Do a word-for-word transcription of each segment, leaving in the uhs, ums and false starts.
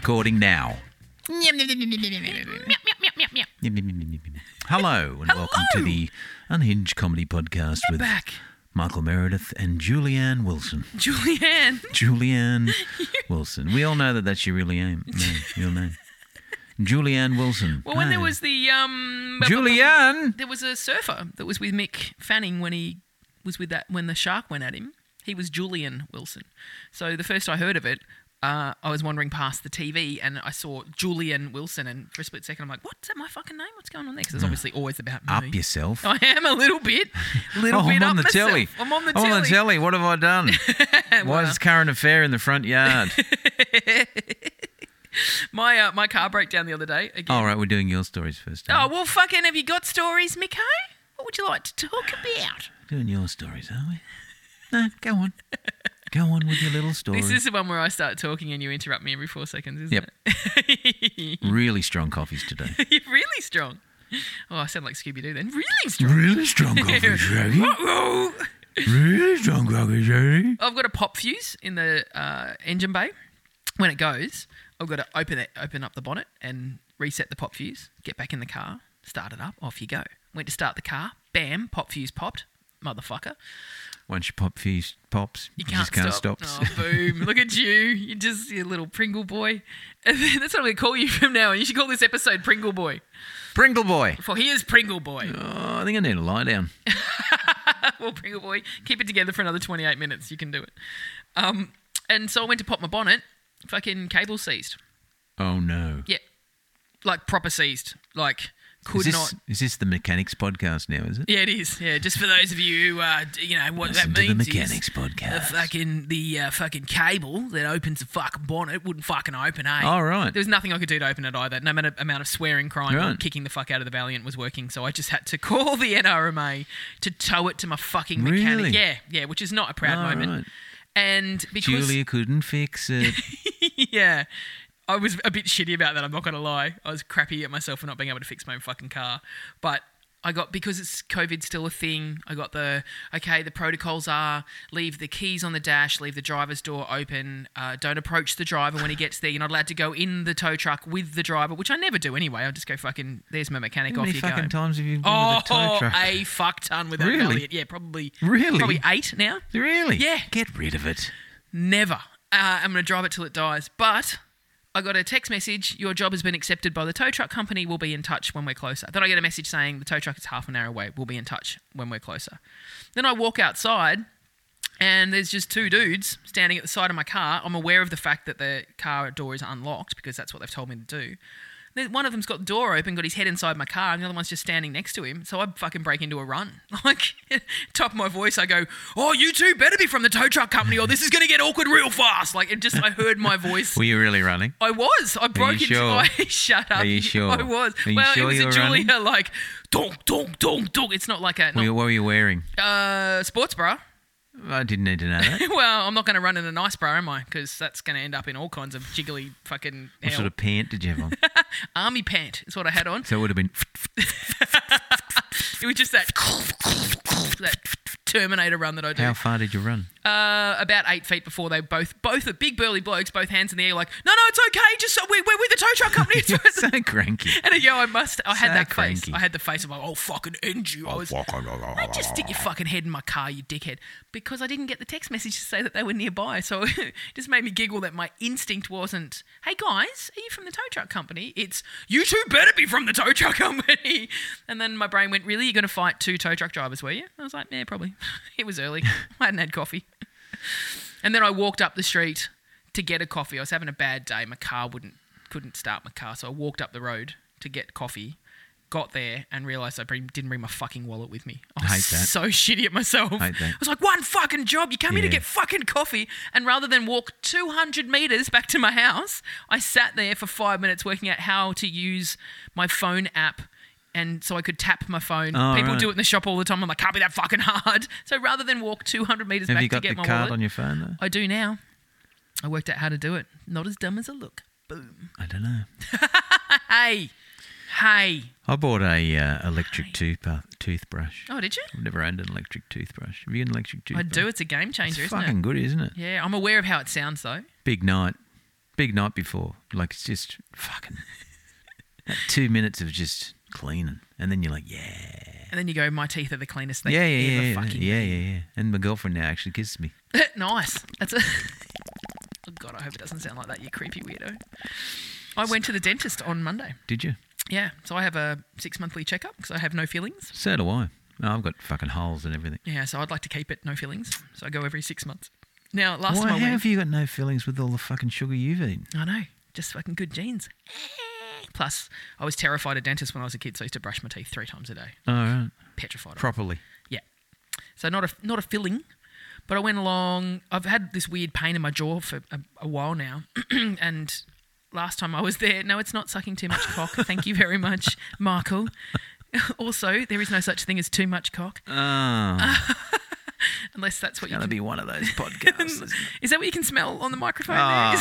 recording now. Hello and welcome to the Unhinged Comedy Podcast We're with back. Michael Meredith and Julianne Wilson. Julianne. Julianne Wilson. We all know that that's your real name. name real name. Julianne Wilson. Well, when Hey. there was the... um, Julianne! There was a surfer that was with Mick Fanning when he was with that, when the shark went at him. He was Julian Wilson. So the first I heard of it, uh, I was wandering past the T V and I saw Julian Wilson, and for a split second I'm like, what? Is that my fucking name? What's going on there? Because it's obviously always about me. Up yourself. I am a little bit. little oh, bit I'm up on the myself. telly. I'm on the I'm telly. on the telly. What have I done? Why Well. is current affair in the front yard? My uh, my car broke down the other day. Again. All right, we're doing your stories first. Oh, aren't well, fucking have you got stories, Miko? What would you like to talk about? we? Doing your stories, are we? No, go on. Go on with your little story. This is the one where I start talking and you interrupt me every four seconds, isn't Yep. it? Really strong coffees today. You're really strong. Oh, I sound like Scooby-Doo then. Really strong. Really strong coffees, Shaggy. Uh-oh. Really strong coffees, Shaggy. I've got a pop fuse in the uh, engine bay. When it goes, I've got to open it, open up the bonnet and reset the pop fuse, get back in the car, start it up, off you go. Went to start the car, bam, pop fuse popped. Motherfucker. Once your pop fuse pops, You you, can't just can't stop. stop. Oh, boom. Look at you. You're just your little Pringle boy. That's what I'm going to call you from now on. You should call this episode Pringle Boy. Pringle boy. For he is Pringle Boy. Oh, I think I need to lie down. Well, Pringle Boy, keep it together for another twenty-eight minutes. You can do it. Um, and so I went to pop my bonnet. Fucking cable seized. Oh, no. Yeah. Like proper seized. Like could is this, not. Is this the Mechanics podcast now, is it? Yeah, it is. Yeah, just for those of you who, uh, d- you know, what Listen that to the means Mechanics is podcast. the fucking, the uh, fucking cable that opens the fucking bonnet wouldn't fucking open, eh? All right. There was nothing I could do to open it either. No matter amount of swearing, crying, or Right. kicking the fuck out of the Valiant was working. So I just had to call the N R M A to tow it to my fucking mechanic. Really? Yeah, yeah, which is not a proud All moment. right. And because Julia couldn't fix it. yeah, I was a bit shitty about that, I'm not going to lie. I was crappy at myself for not being able to fix my own fucking car. But I got, because it's COVID still a thing, I got the, okay, the protocols are leave the keys on the dash, leave the driver's door open, uh, don't approach the driver when he gets there. You're not allowed to go in the tow truck with the driver, which I never do anyway. I'll just go fucking, there's my mechanic, How off many you fucking go. times have you been Oh, with a tow truck? a fuck ton with that Really? Valiant. Yeah, probably. Really? Probably eight now. Really? Yeah. Get rid of it. Never. Uh, I'm going to drive it till it dies. But I got a text message, your job has been accepted by the tow truck company, we'll be in touch when we're closer. Then I get a message saying the tow truck is half an hour away, we'll be in touch when we're closer. Then I walk outside and there's just two dudes standing at the side of my car. I'm aware of the fact that the car door is unlocked because that's what they've told me to do. Then one of them's got the door open, got his head inside my car, and the other one's just standing next to him. So I fucking break into a run. Like, top of my voice, I go, oh, you two better be from the tow truck company or this is going to get awkward real fast. Like, it just, I heard my voice. Were you really running? I was. I broke into sure? I shut up. Are you sure? I was. Are you well, sure it was you a were Julia running? like donk, donk, donk, donk. It's not like a What not, were you- what were you wearing? uh, sports bra. I didn't need to know that. Well, I'm not going to run in a nice bra, am I? Because that's going to end up in all kinds of jiggly fucking What hell. sort of pant did you have on? Army pant is what I had on. So it would have been... It was just that that Terminator run that I do. How far did you run? Uh, about eight feet before they both, both are big burly blokes, both hands in the air, like, no, no, it's okay, just we, we're with the tow truck company. It's You're so cranky. And I go, I must. I had So that cranky. face. I had the face of like, oh fucking end you. I was. I just stick your fucking head in my car, you dickhead. Because I didn't get the text message to say that they were nearby, so it just made me giggle that my instinct wasn't, hey guys, are you from the tow truck company? It's, you two better be from the tow truck company. And then my brain went, really, you're going to fight two tow truck drivers, were you? I was like, yeah, probably. It was early. I hadn't had coffee. And then I walked up the street to get a coffee. I was having a bad day. My car wouldn't couldn't start my car, so I walked up the road to get coffee. Got there and realised I bring, didn't bring my fucking wallet with me. I was Hate that. so shitty at myself. Hate that. I was like, one fucking job. You come here to Yeah. get fucking coffee. And rather than walk two hundred metres back to my house, I sat there for five minutes working out how to use my phone app. And so I could tap my phone. Oh, People right. do it in the shop all the time. I'm like, can't be that fucking hard. So rather than walk two hundred metres Have back you to got get the my card wallet, on your phone, though? I do now. I worked out how to do it. Not as dumb as I look. Boom. I don't know. Hey. Hey. I bought a uh, electric tooth, uh, toothbrush. Oh, did you? I've never owned an electric toothbrush. Have you an electric I toothbrush? do. It's a game changer, It's isn't fucking it? good, isn't it? Yeah, I'm aware of how it sounds, though. Big night. big night before. Like, it's just fucking that two minutes of just cleaning. And then you're like, yeah. And then you go, my teeth are the cleanest thing Yeah, yeah, ever yeah. fucking Yeah, been. yeah, yeah. And my girlfriend now actually kisses me. Nice. That's a... Oh, God, I hope it doesn't sound like that, you creepy weirdo. I went to the dentist on Monday. Did you? Yeah, so I have a six-monthly checkup because I have no fillings. So do I. No, I've got fucking holes and everything. Yeah, so I'd like to keep it no fillings. So I go every six months. Now, last Why, time I how went... have you got no fillings with all the fucking sugar you've eaten? I know, just fucking good genes. Plus, I was terrified of dentists when I was a kid, so I used to brush my teeth three times a day. All right. Petrified of it. Properly. Yeah. So not a, not a filling, but I went along... I've had this weird pain in my jaw for a, a while now, and... Last time I was there, no, it's not sucking too much cock. Thank you very much, Michael. Also, there is no such thing as too much cock. Oh. Unless that's what It's you going to can... be one of those podcasts, isn't it? Is that what you can smell on the microphone?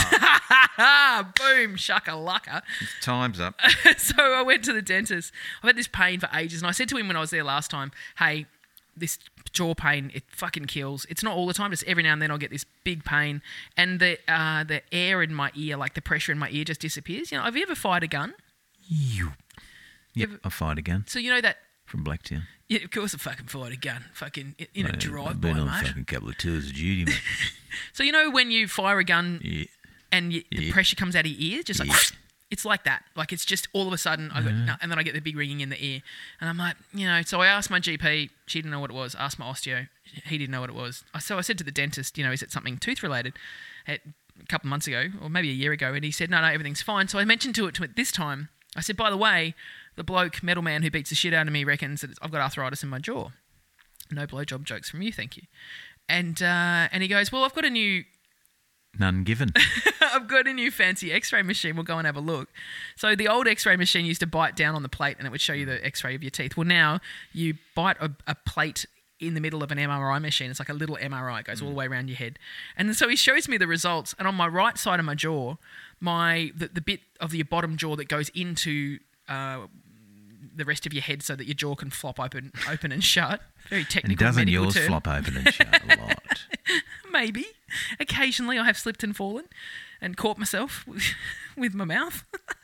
Ah. There? Boom, shaka-laka. Time's up. So I went to the dentist. I've had this pain for ages, and I said to him when I was there last time, hey, this jaw pain, it fucking kills. It's not all the time, just every now and then I'll get this big pain, and the uh, the air in my ear, like the pressure in my ear just disappears. You know, have you ever fired a gun? You. Yep, Ever- I fired a gun So you know that... from Blacktown. Yeah, of course I fucking fired a gun. Fucking in a Mate, drive-by, I've been on a mate. fucking couple of tours of duty, mate. So you know when you fire a gun Yeah. and you, the Yeah. pressure comes out of your ear, just like... Yeah. It's like that. Like it's just all of a sudden, I got, no, and then I get the big ringing in the ear. And I'm like, you know, so I asked my G P, she didn't know what it was. Asked my osteo, he didn't know what it was. I- So I said to the dentist, you know, is it something tooth related? At, a couple of months ago, or maybe a year ago, and he said, no, no, everything's fine. So I mentioned to it to it this time. I said, by the way, the bloke, metal man who beats the shit out of me reckons that I've got arthritis in my jaw. No blowjob jokes from you, thank you. And uh, and he goes, well, I've got a new... None given. I've got a new fancy x-ray machine. We'll go and have a look. So the old x-ray machine used to bite down on the plate and it would show you the x-ray of your teeth. Well, now you bite a, a plate in the middle of an M R I machine. It's like a little M R I. It goes all the way around your head. And so he shows me the results. And on my right side of my jaw, my the, the bit of your bottom jaw that goes into... Uh, the rest of your head so that your jaw can flop open open and shut. Very technical And doesn't medical yours term. flop open and shut a lot? Maybe. Occasionally I have slipped and fallen and caught myself with my mouth.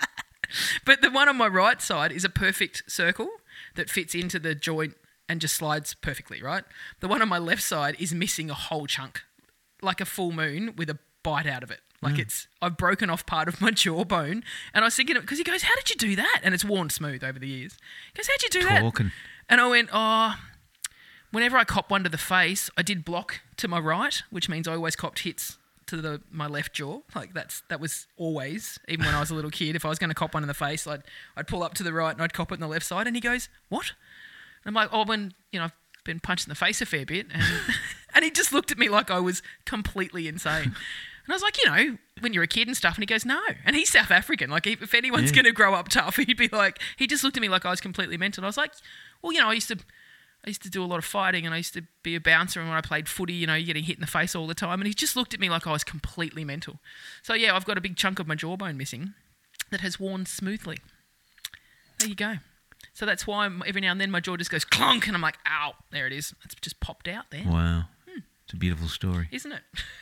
But the one on my right side is a perfect circle that fits into the joint and just slides perfectly, right? The one on my left side is missing a whole chunk, like a full moon with a bite out of it. Like it's, I've broken off part of my jawbone. And I was thinking, because he goes, how did you do that? And it's worn smooth over the years. He goes, how'd you do that? Talking. And I went, oh, whenever I cop one to the face, I did block to my right, which means I always copped hits to the my left jaw. Like that's that was always, even when I was a little kid, if I was going to cop one in the face, I'd I'd pull up to the right and I'd cop it on the left side. And he goes, what? And I'm like, oh, when, you know, I've been punched in the face a fair bit. And, and he just looked at me like I was completely insane. And I was like, you know, when you're a kid and stuff. And he goes, no. And he's South African. Like, if, if anyone's Yeah. going to grow up tough, he'd be like, he just looked at me like I was completely mental. I was like, well, you know, I used to, I used to do a lot of fighting and I used to be a bouncer. And when I played footy, you know, you're getting hit in the face all the time. And he just looked at me like I was completely mental. So, yeah, I've got a big chunk of my jawbone missing that has worn smoothly. There you go. So that's why every now and then my jaw just goes clunk and I'm like, ow, there it is. It's just popped out there. Wow. It's a beautiful story. Isn't it?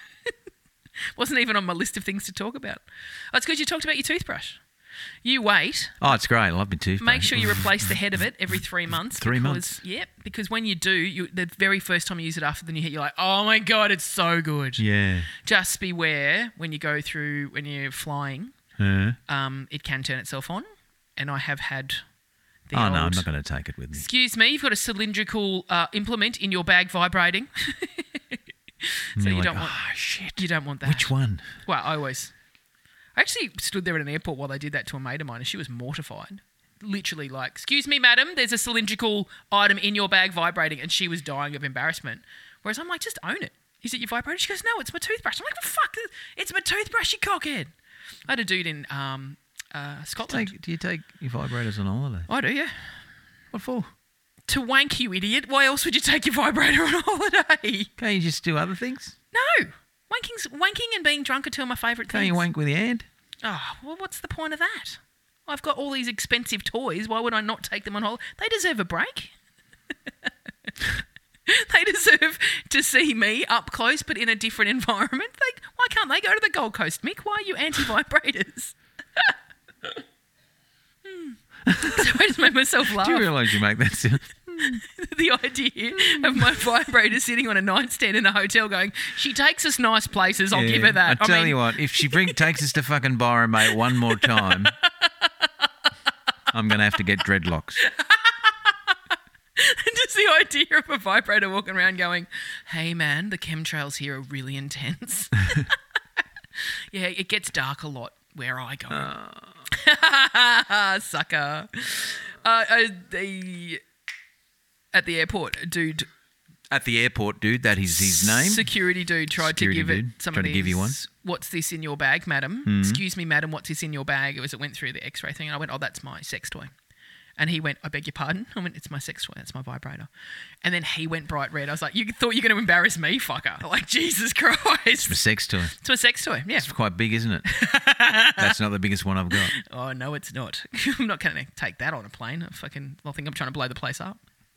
Wasn't even on my list of things to talk about. Oh, it's because you talked about your toothbrush. You wait. Oh, it's great. I love my toothbrush. Make sure you replace the head of it every three months. Three because, months? Yep, because when you do, you, the very first time you use it after the new hit, you're like, oh my God, it's so good. Yeah. Just beware when you go through, when you're flying, Huh? um, it can turn itself on. And I have had the Oh, old... no, I'm not going to take it with me. Excuse me, you've got a cylindrical uh, implement in your bag vibrating. And So you're you like, don't want... oh, shit. You don't want that. Which one? Well, I always... I actually stood there at an airport while they did that to a mate of mine and she was mortified. Literally like, excuse me, madam, there's a cylindrical item in your bag vibrating, and she was dying of embarrassment. Whereas I'm like, just own it. Is it your vibrator? She goes, no, it's my toothbrush. I'm like, well, fuck, it's my toothbrush, you cockhead. I had a dude in um, uh, Scotland. Take, do you take your vibrators on holiday? I do, yeah. What for? To wank, you idiot. Why else would you take your vibrator on holiday? Can't you just do other things? No. Wanking's, wanking and being drunk are two of my favourite things. Can't you wank with your hand? Oh, well, what's the point of that? I've got all these expensive toys. Why would I not take them on holiday? They deserve a break. They deserve to see me up close, but in a different environment. Like, why can't they go to the Gold Coast, Mick? Why are you anti-vibrators? hmm. So I just made myself laugh. Do you realise you make that sound? The idea of my vibrator sitting on a nightstand in a hotel going, she takes us nice places, I'll Yeah. give her that. I tell mean, you what, if she bring, takes us to fucking Byron, mate, one more time, I'm going to have to get dreadlocks. Just the idea of a vibrator walking around going, hey man, the chemtrails here are really intense. Yeah, it gets dark a lot where I go. Uh. Sucker. Uh, uh, the, at the airport, a dude... At the airport, dude, that is his name. Security dude tried Security to give dude. it some Tried of to give you one. these, what's this in your bag, madam? Mm. Excuse me, madam, what's this in your bag? It was, it went through the x-ray thing, and I went, oh, that's my sex toy. And he went, I beg your pardon? I went, it's my sex toy, that's my vibrator. And then he went bright red. I was like, you thought you were going to embarrass me, fucker? Like, Jesus Christ. It's a sex toy. It's a sex toy, yeah. It's quite big, isn't it? That's not the biggest one I've got. Oh, no, it's not. I'm not going to take that on a plane. I fucking, I think I'm trying to blow the place up.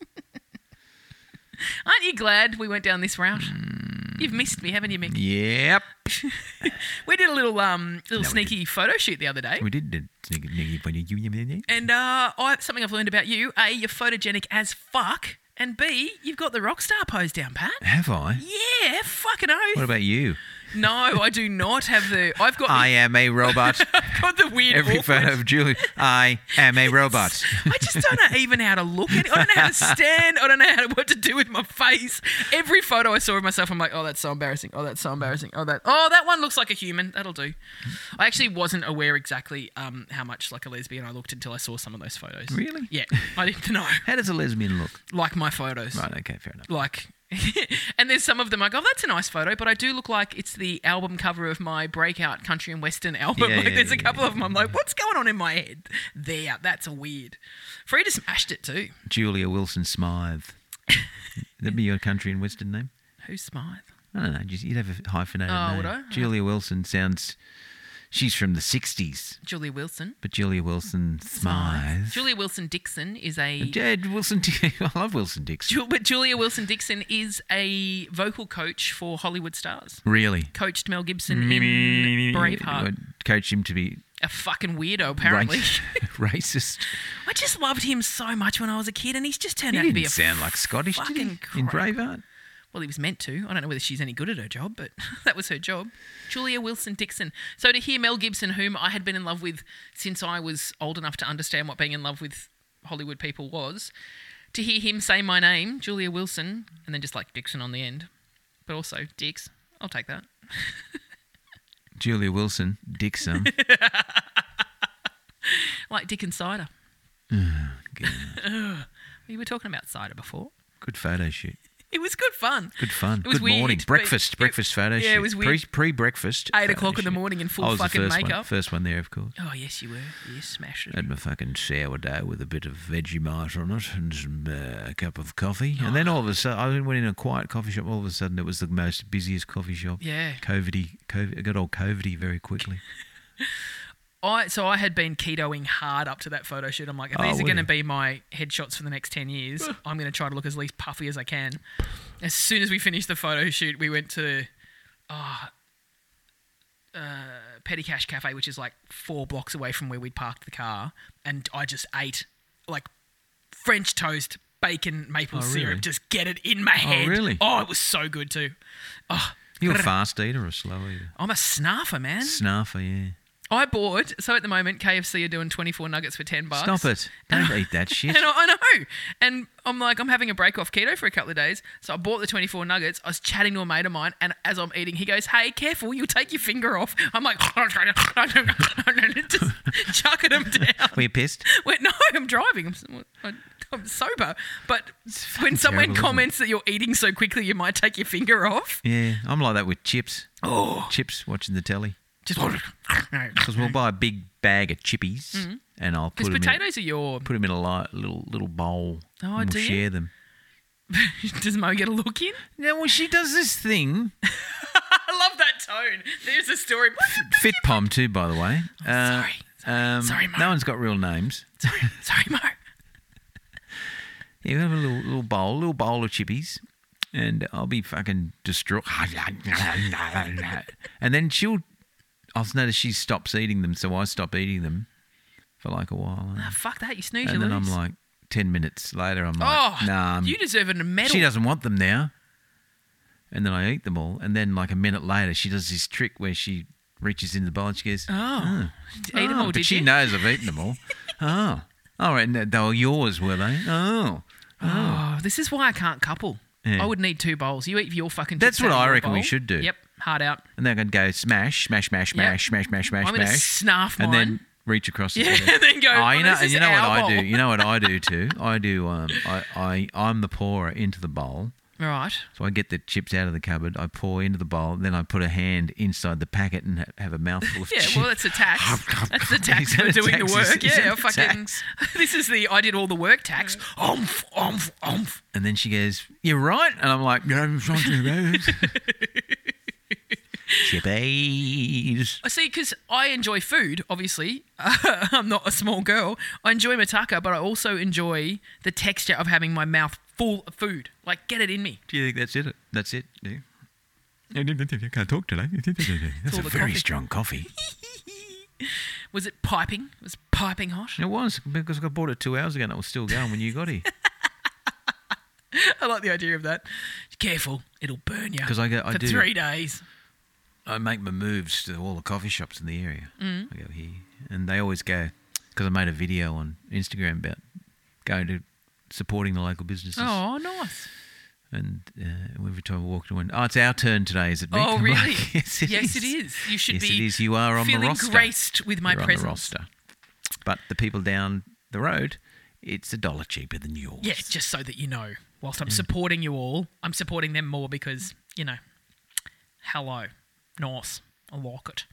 Aren't you glad we went down this route? Mm. You've missed me, haven't you, Mick? Yep. We did a little um little No, we sneaky photo shoot the other day. We did. did sneaky, sneaky, sneaky, sneaky. And uh, I, something I've learned about you, A, you're photogenic as fuck, and B, you've got the rock star pose down, Pat. Have I? Yeah, fucking oath. What about you? No, I do not have the... I've got I the, am a robot. I've got the weird Every awkward- photo of Julie. I am a robot. I just don't know even how to look at it. I don't know how to stand. I don't know how to, what to do with my face. Every photo I saw of myself, I'm like, oh, that's so embarrassing. Oh, that's so embarrassing. Oh, that oh, that one looks like a human. That'll do. I actually wasn't aware exactly um, how much like a lesbian I looked until I saw some of those photos. Really? Yeah, I didn't know. How does a lesbian look? Like my photos. Right, okay, fair enough. Like... and there's some of them like, oh, that's a nice photo, but I do look like it's the album cover of my breakout country and western album. Yeah, like, yeah, there's a yeah, couple yeah. of them. I'm like, what's going on in my head? There, that's a weird. Frida smashed it too. Julia Wilson Smythe. That'd be your country and western name? Who's Smythe? I don't know. Just, you'd have a hyphenated Oh, name. would I? Julia Wilson sounds... She's from the sixties. Julia Wilson. But Julia Wilson Smythe. Julia Wilson Dixon is a. Jed Wilson. I love Wilson Dixon. Ju- but Julia Wilson Dixon is a vocal coach for Hollywood stars. Really? Coached Mel Gibson in Braveheart. Coached him to be A fucking weirdo, apparently. racist. I just loved him so much when I was a kid, and he's just turned He out didn't to be a sound like Scottish, did he? fucking In crack. Braveheart? Well, he was meant to. I don't know whether she's any good at her job, but that was her job. Julia Wilson Dixon. So to hear Mel Gibson, whom I had been in love with since I was old enough to understand what being in love with Hollywood people was, to hear him say my name, Julia Wilson, and then just like Dixon on the end, but also Dix, I'll take that. Julia Wilson Dixon. Like Dick and cider. Good. We were talking about cider before. Good photo shoot. It was good fun. Good fun. It was Good weird, morning. but Breakfast. it- breakfast photo yeah, shoot. it was weird. Pre, pre-breakfast. Eight photo o'clock in the shoot. morning in full I was fucking the first makeup. One, first one there, of course. Oh, yes, you were. You smashed it. Had my fucking sourdough with a bit of Vegemite on it and some, uh, a cup of coffee. And then all of a sudden, I went in a quiet coffee shop. All of a sudden, it was the most busiest coffee shop. Yeah. COVIDy. COVID, it got all COVIDy very quickly. I so I had been ketoing hard up to that photo shoot. I'm like, if Oh, these are were going to you? be my headshots for the next ten years, I'm going to try to look as least puffy as I can. As soon as we finished the photo shoot, we went to oh, uh, Petty Cash Cafe, which is like four blocks away from where we'd parked the car, and I just ate like French toast, bacon, maple Oh, syrup. really? Just get it in my head. really? Oh, it was so good too. Oh, You a fast eater or a slow eater? I'm a snuffer, man. Snuffer, yeah. I bought, so at the moment, K F C are doing twenty-four nuggets for ten bucks. Stop it. Don't eat that shit. And I, I know. And I'm like, I'm having a break off keto for a couple of days. So I bought the twenty-four nuggets. I was chatting to a mate of mine. And as I'm eating, he goes, hey, careful, you'll take your finger off. I'm like, just chucking them down. Were you pissed? Wait, no, I'm driving. I'm, I'm sober. But when fucking someone terrible, isn't comments that you're eating so quickly, you might take your finger off. Yeah, I'm like that with chips. Oh. Chips, watching the telly. Just Because we'll buy a big bag of chippies and I'll put Because them, in, potatoes are your... put 'em in a li- little little bowl Oh, and we'll do you? share them. Does Mo get a look in? Yeah, well, she does this thing. I love that tone. There's a story. Fit Pom too, by the way. Uh, sorry. Sorry. Um, Sorry, Mo. No one's got real names. Sorry, sorry, Mo. Yeah, we have a little little bowl, little bowl of chippies, and I'll be fucking distraught. And then she'll, I'll notice she stops eating them, so I stop eating them for like a while. Ah, fuck that, you snooze, And you then lose. I'm like, ten minutes later, I'm like, oh, nah. I'm- you deserve a medal. She doesn't want them now. And then I eat them all. And then like a minute later, she does this trick where she reaches into the bowl and she goes, Oh, Did you eat them oh, all, but did she you? knows I've eaten them all. Oh. All right, and they were yours, were they? Oh. Oh, this is why I can't couple. Yeah. I would need two bowls. You eat your fucking That's chips what out of I your reckon we bowl. should do. Yep, hard out. And they're going to go smash, smash, smash, Yep. smash, smash, smash, smash, I'm going to smash. snarf mine. And then reach across yeah, the and then go, Oh, oh, you know, this and is you know what our I bowl. do? You know what I do too? I do, um, I, I, I'm the pourer into the bowl. Right. So I get the chips out of the cupboard, I pour into the bowl, then I put a hand inside the packet and ha- have a mouthful of Yeah, chips. well, that's a tax. That's the tax Is that for a doing tax? the work. Is- is yeah, that a fucking. tax? This is the I did all the work tax. Umph, umph, umph. And then she goes, "You're right," and I'm like, "No, chippies." I see, because I enjoy food, obviously. I'm not a small girl. I enjoy mataka, but I also enjoy the texture of having my mouth full of food. Like, get it in me. Do you think that's it? That's it? Do you? I can't talk today. That's all a the very coffee. strong coffee. Was it piping? It was piping hot? It was, because I bought it two hours ago and it was still going when you got here. I like the idea of that. Careful, it'll burn you 'Cause I go- I for do- three days. I make my moves to all the coffee shops in the area. Mm. I go here. And they always go, because I made a video on Instagram about going to supporting the local businesses. Oh, nice. And uh, every time I walked, I went, "Oh, it's our turn today, is it, Mick?" Oh, I'm really? like, yes, it yes, is. it is. You should yes, be it is. You are on the feeling roster. graced with my You're presence. on the roster. But the people down the road, it's a dollar cheaper than yours. Yeah, just so that you know. Whilst I'm supporting you all, I'm supporting them more because, you know, hello. Nice. I like it.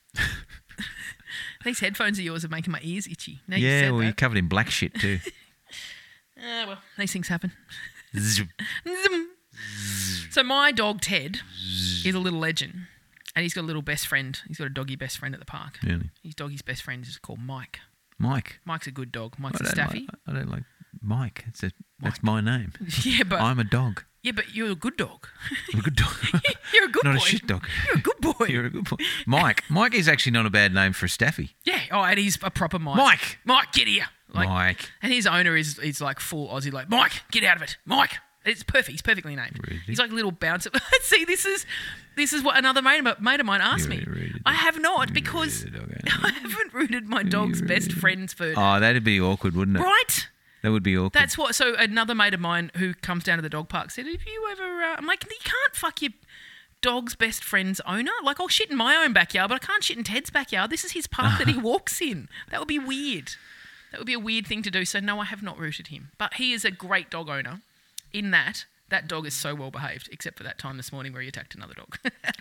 These headphones of yours are making my ears itchy. Now you Yeah, said well, you're that. covered in black shit too. Ah, well, these things happen. Zzz. Zoom. So my dog, Ted, is a little legend. And he's got a little best friend. He's got a doggy best friend at the park. Really? His doggy's best friend is called Mike. Mike. Mike's a good dog. Mike's I a don't staffy. Like, I don't like Mike. It's a, that's my name. Yeah, but I'm a dog. yeah, but you're a good dog. I'm a good dog. You're a good Not boy. a shit dog. You're a good boy. You're a good boy. Mike. Mike is actually not a bad name for a staffy. Yeah. Oh, and he's a proper Mike. Mike. Mike, get here. Like, Mike. And his owner is is like full Aussie. Like, Mike, get out of it. Mike. It's perfect. He's perfectly named. Really? He's like a little bouncer. See, this is this is what another mate of, mate of mine asked You me. really rooted I the- have not you because rooted the dog, haven't I haven't rooted my dog's best rooted- friends for Oh, that'd be awkward, wouldn't it? right. That would be awkward. That's what. So another mate of mine who comes down to the dog park said, "If you ever," uh, I'm like, "You can't fuck your dog's best friend's owner. Like, I'll shit in my own backyard, but I can't shit in Ted's backyard. This is his park that he walks in. That would be weird. That would be a weird thing to do. So no, I have not rooted him. But he is a great dog owner. In that, that dog is so well behaved, except for that time this morning where he attacked another dog.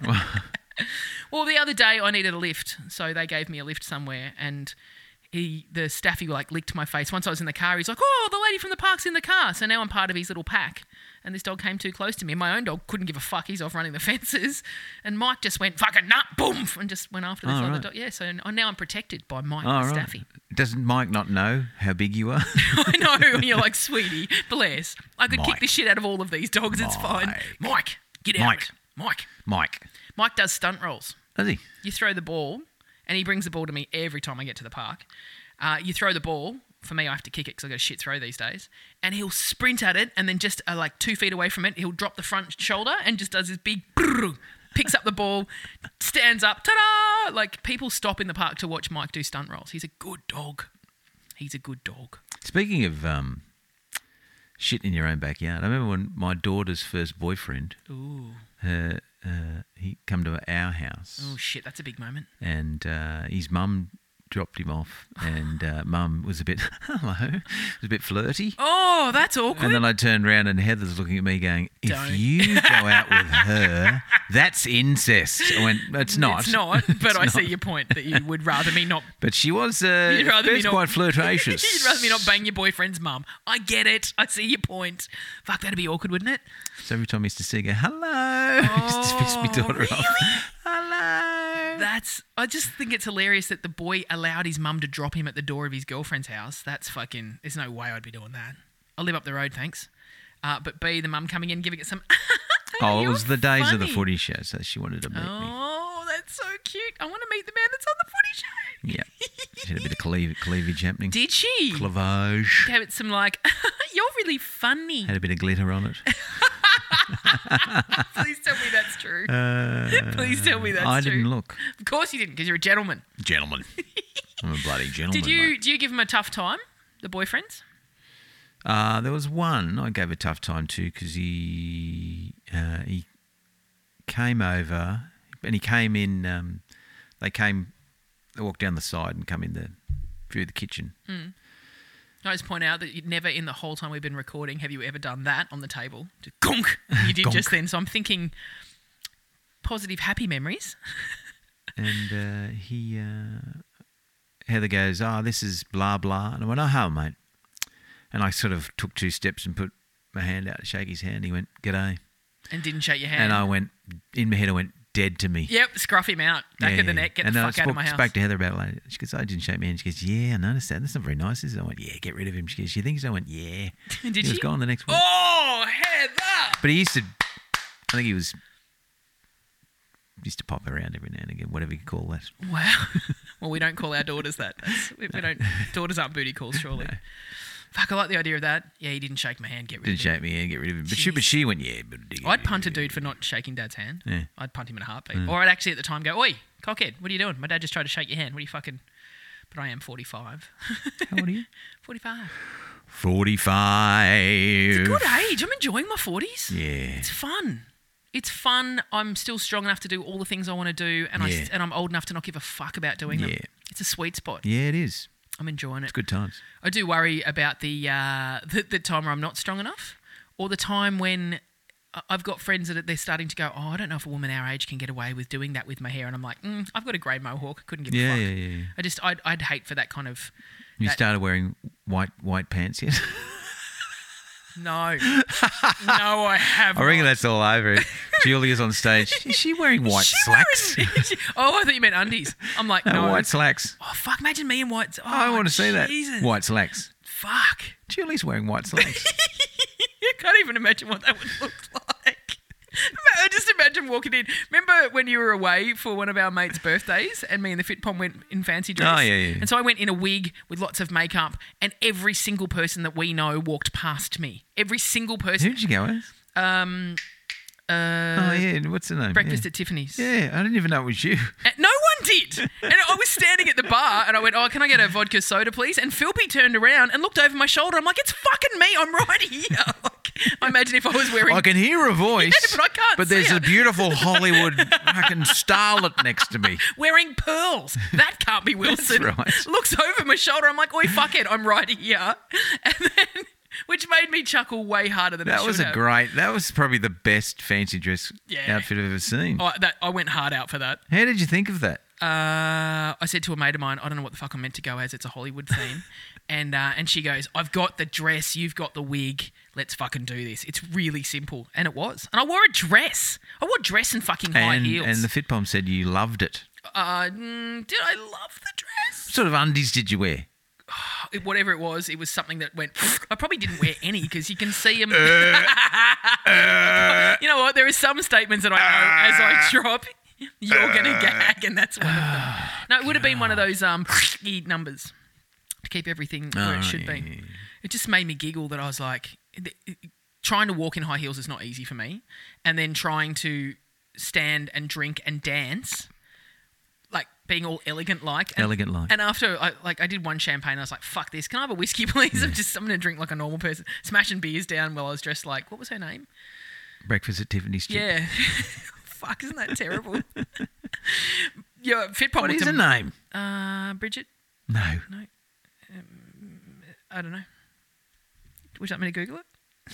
Well, the other day I needed a lift, so they gave me a lift somewhere, and he, the staffy, like licked my face. Once I was in the car, he's like, "Oh, the lady from the park's in the car." So now I'm part of his little pack, and this dog came too close to me. My own dog couldn't give a fuck. He's off running the fences, and Mike just went fucking nut, boom, and just went after this Oh, other right. dog. Yeah, so now I'm protected by Mike Oh, the right. staffy. Doesn't Mike not know how big you are? I know, and you're like, "Sweetie, bless. I could kick Mike. the shit out of all of these dogs. It's fine." Mike. Mike, get out Mike. of it. Mike. Mike. Mike does stunt rolls. Does he? You throw the ball, and he brings the ball to me every time I get to the park. Uh, you throw the ball. For me, I have to kick it because I got a shit throw these days. And he'll sprint at it, and then just uh, like two feet away from it, he'll drop the front shoulder and just does this big, brrr, picks up the ball, stands up, ta-da! Like, people stop in the park to watch Mike do stunt rolls. He's a good dog. He's a good dog. Speaking of um, shit in your own backyard, I remember when my daughter's first boyfriend, Ooh. her, uh, he come to our house, Oh, shit, that's a big moment. and uh, his mum dropped him off, and uh, mum was a bit, hello, was a bit flirty. Oh, that's awkward. And then I turned around and Heather's looking at me going, "If Don't. you go out with her, that's incest." I went, "It's not." It's not, but It's I see not. your point that you would rather me not. But she was, uh, You'd rather me was not- quite flirtatious. You'd rather me not bang your boyfriend's mum. I get it. I see your point. Fuck, that'd be awkward, wouldn't it? So every time I used to see her go, "Hello," used to piss my Oh, daughter off. really? Hello. That's. I just think it's hilarious that the boy allowed his mum to drop him at the door of his girlfriend's house. That's fucking. There's no way I'd be doing that. I'll live up the road, thanks. Uh, but B, the mum coming in giving it some. Oh, it You're was the days funny. of the footy show, so she wanted to meet me. Oh, that's so cute. I want to meet the man that's on the footy show. Yeah. She had a bit of cleave- cleavage happening. Did she? Cleavage. Gave it some like, you're really funny. Had a bit of glitter on it. Please tell me that's true. Uh, Please tell me that's I true. didn't look. Of course you didn't, because you're a gentleman. Gentleman. I'm a bloody gentleman. Did you? mate. Do you give him a tough time, the boyfriends? Uh, there was one I gave a tough time to because he uh, he came over and he came in. Um, they came, they walked down the side and come in the through the kitchen. Mm. I just point out that you'd never, in the whole time we've been recording, have you ever done that on the table? Just gonk. You did Gonk. just then. So I'm thinking positive, happy memories. And uh, he, uh, Heather goes, "Oh, this is blah blah," and I went, "Oh, how, mate?" And I sort of took two steps and put my hand out to shake his hand. He went, "G'day," And didn't shake your hand. and I went in my head. I went, "Dead to me." Yep, scruff him out. Back Yeah, of the yeah. neck. Get and the I fuck out of my house. spoke to Heather about it later. She goes, "I didn't shake my hand." She goes, "Yeah, I noticed that. That's not very nice, is it?" I went, "Yeah, get rid of him." She goes, "You think so?" I went, "Yeah." Did he she? was gone the next week. Oh, Heather! But he used to, I think he was, used to pop around every now and again, whatever you call that. Wow. Well, we don't call our daughters that. That's, we, we don't. Daughters aren't booty calls, surely. No. Fuck, I like the idea of that. Yeah, he didn't shake my hand. Get rid Didn't of him. shake my hand, get rid of him. But she, Jeez. but she went, "Yeah." But I'd punt a dude for not shaking Dad's hand. Yeah. I'd punt him in a heartbeat. Or I'd actually at the time go, "Oi, cockhead, what are you doing? My dad just tried to shake your hand. What are you fucking..." But I am forty-five. How old are you? forty-five. forty-five. It's a good age. I'm enjoying my forties. Yeah. It's fun. It's fun. I'm still strong enough to do all the things I want to do, and Yeah. I and I'm old enough to not give a fuck about doing them. Yeah. It's a sweet spot. Yeah, it is. I'm enjoying it. It's good times. I do worry about the, uh, the the time where I'm not strong enough, or the time when I- I've got friends that they're starting to go, "Oh, I don't know if a woman our age can get away with doing that with my hair," and I'm like, mm, "I've got a grey mohawk. Couldn't give a Yeah, fuck." yeah, yeah. yeah. I just, I'd, I'd hate for that kind of. You that- started wearing white white pants yet? No, no, I have. I reckon not. that's all over. Julia's on stage. Is she wearing white She slacks? wearing- oh, I thought you meant undies. I'm like, no. No, white slacks. Oh, fuck, imagine me in white. Oh, I want to see that. Jesus. White slacks. Fuck. Julie's wearing white slacks. I can't even imagine what that would look like. I just imagine walking in. Remember when you were away for one of our mates' birthdays and me and the Fit Pom went in fancy dress? Oh, yeah, yeah. And so I went in a wig with lots of makeup and every single person that we know walked past me. Every single person. Who'd you go with? Um, uh, Oh, yeah. What's the name? Breakfast yeah. at Tiffany's. Yeah, I didn't even know it was you. And no one did. And I was standing at the bar and I went, "Oh, can I get a vodka soda, please?" And Philby turned around and looked over my shoulder. I'm like, "It's fucking me. I'm right here." Like, I imagine if I was wearing... I can hear a voice. Yeah, but I can't But see there's it. a beautiful Hollywood fucking starlet next to me. wearing pearls. That can't be Wilson. That's right. Looks over my shoulder. I'm like, "Oi, fuck it. I'm right here." And then... Which made me chuckle way harder than I That should was a have. great, that was probably the best fancy dress Yeah. outfit I've ever seen. Oh, that, I went hard out for that. How did you think of that? Uh, I said to a mate of mine, "I don't know what the fuck I'm meant to go as. It's a Hollywood theme." and uh, and she goes, "I've got the dress. You've got the wig. Let's fucking do this. It's really simple." And it was. And I wore a dress. I wore a dress and fucking high And, heels. and the Fit Pom said you loved it. uh, mm, did I love the dress? What sort of undies did you wear? It- whatever it was, it was something that went... I probably didn't wear any because you can see them... Uh, You know what? There are some statements that I know as I drop, you're going to gag, and that's one of them. No, it would have been one of those um numbers to keep everything where Oh, it should yeah, be. yeah, yeah. It just made me giggle that I was like... th- Trying to walk in high heels is not easy for me. And then trying to stand and drink and dance... Like being all elegant like. And, Elegant like. And after I like I did one champagne, I was like, "Fuck this. Can I have a whiskey, please?" I'm just something to drink like a normal person. Smashing beers down while I was dressed like, what was her name? Breakfast at Tiffany's. chick. Yeah. Fuck, isn't that terrible? Yeah, Fit Pop What looked is her am- name? Uh Bridget? No. No. Um, I don't know. Would you like me to Google it?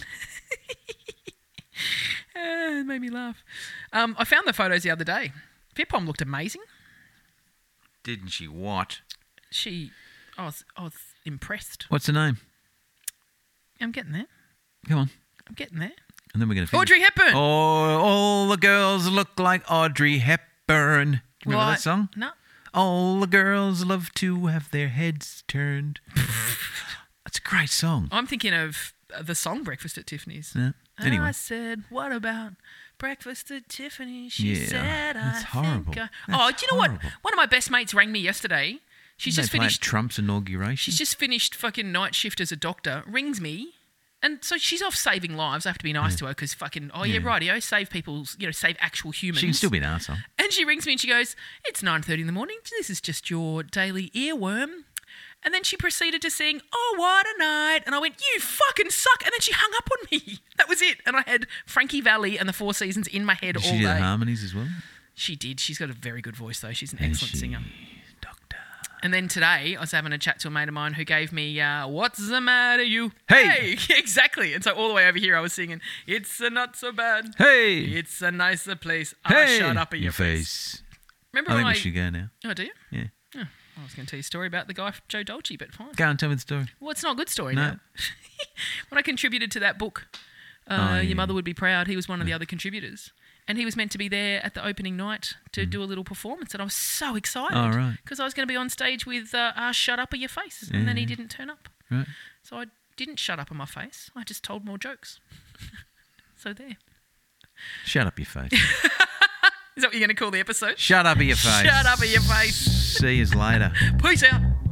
uh, it made me laugh. Um, I found the photos the other day. Fit Pom looked amazing. Didn't she what? She, I was, I was impressed. What's her name? I'm getting there. Come on. I'm getting there. And then we're going to finish. Audrey Hepburn. Oh, all the girls look like Audrey Hepburn. Do you remember Well, I- that song? No. All the girls love to have their heads turned. That's a great song. I'm thinking of the song Breakfast at Tiffany's. Yeah. Anyway. I said, what about breakfast at Tiffany's? She Yeah, said, I that's horrible. think I... That's Oh, do you know what? horrible. One of my best mates rang me yesterday. She's They just play at finished... Trump's inauguration. She's just finished fucking night shift as a doctor, rings me, and so she's off saving lives. I have to be nice Yeah. to her because fucking, oh yeah, Yeah. rightio, save people's, you know, save actual humans. She can still be an arsehole. And she rings me and she goes, it's nine thirty in the morning. This is just your daily earworm. And then she proceeded to sing, oh, what a night. And I went, you fucking suck. And then she hung up on me. That was it. And I had Frankie Valli and the Four Seasons in my head Did all she do the day. harmonies as well? She did. She's got a very good voice, though. She's an Is excellent she? singer. Doctor. And then today, I was having a chat to a mate of mine who gave me, uh, what's the matter, you? Hey! Hey! Exactly. And so all the way over here, I was singing, it's a not so bad. Hey! It's a nicer place. Ah, Hey! shut up at your, face. Remember I when think I... we should go now. Oh, do you? Yeah. Oh, I was going to tell you a story about the guy, Joe Dolce, but fine. Go and tell me the story. Well, it's not a good story No. now. When I contributed to that book, uh, Oh, Your yeah. Mother Would Be Proud, he was one of the other contributors. And he was meant to be there at the opening night to Mm. do a little performance. And I was so excited. Oh, right. Because I was going to be on stage with uh, ah, Shut Up or Your Face. And then he Yeah. didn't turn up. Right. So I didn't shut up on my face. I just told more jokes. So there. Shut up your face. Is that what you're going to call the episode? Shut up your face. Shut up or your face. See you later. Peace out.